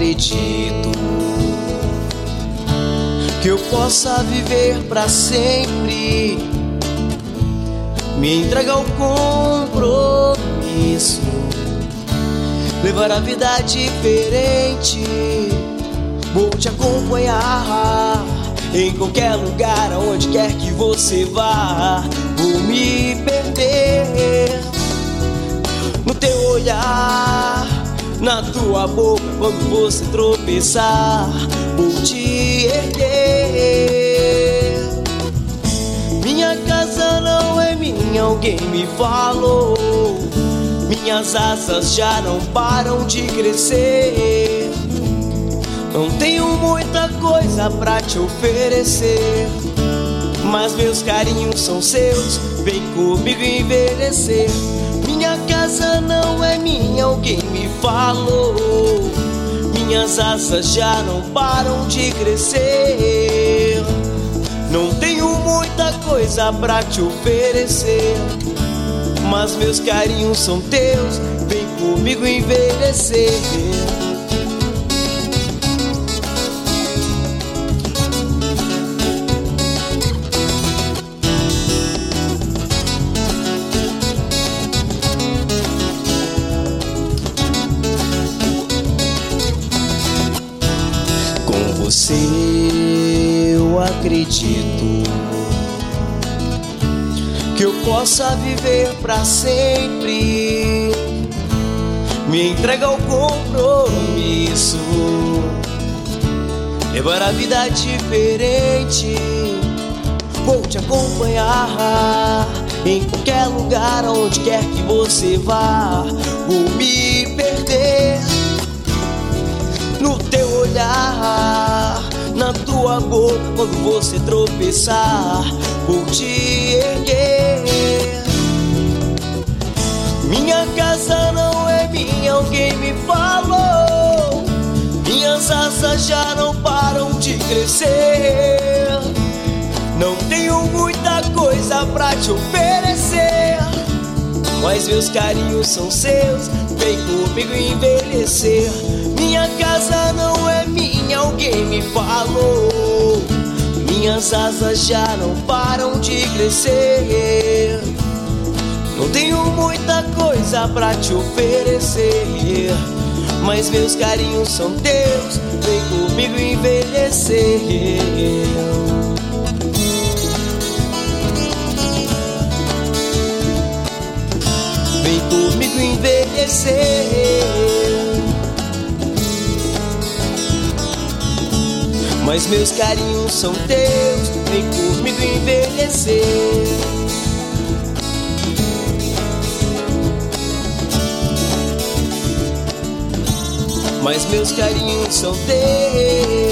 acredito que eu possa viver pra sempre, me entregar ao compromisso, levar a vida diferente. Vou te acompanhar em qualquer lugar, aonde quer que você vá. Vou me perder no teu olhar, na tua boca quando você tropeçar. Vou te erguer. Minha casa não é minha, alguém me falou. Minhas asas já não param de crescer. Não tenho muita coisa pra te oferecer, mas meus carinhos são seus, vem comigo envelhecer. Minha casa não é minha, alguém me falou. Minhas asas já não param de crescer. Não tenho muita coisa pra te oferecer, mas meus carinhos são teus, vem comigo envelhecer. Com você eu acredito que eu possa viver pra sempre, me entregar ao compromisso, levar a vida diferente. Vou te acompanhar em qualquer lugar, aonde quer que você vá. Vou me perder no teu olhar, na tua boca quando você tropeçar. Vou te erguer. Minha casa não é minha, alguém me falou. Minhas asas já não param de crescer. Não tenho muita coisa pra te oferecer, mas meus carinhos são seus, vem comigo envelhecer. Minha casa não é minha, alguém me falou. Minhas asas já não param de crescer. Não tenho muita coisa pra te oferecer, mas meus carinhos são teus, vem comigo envelhecer. Vem comigo envelhecer, mas meus carinhos são teus, vem comigo envelhecer. Mas meus carinhos são teus.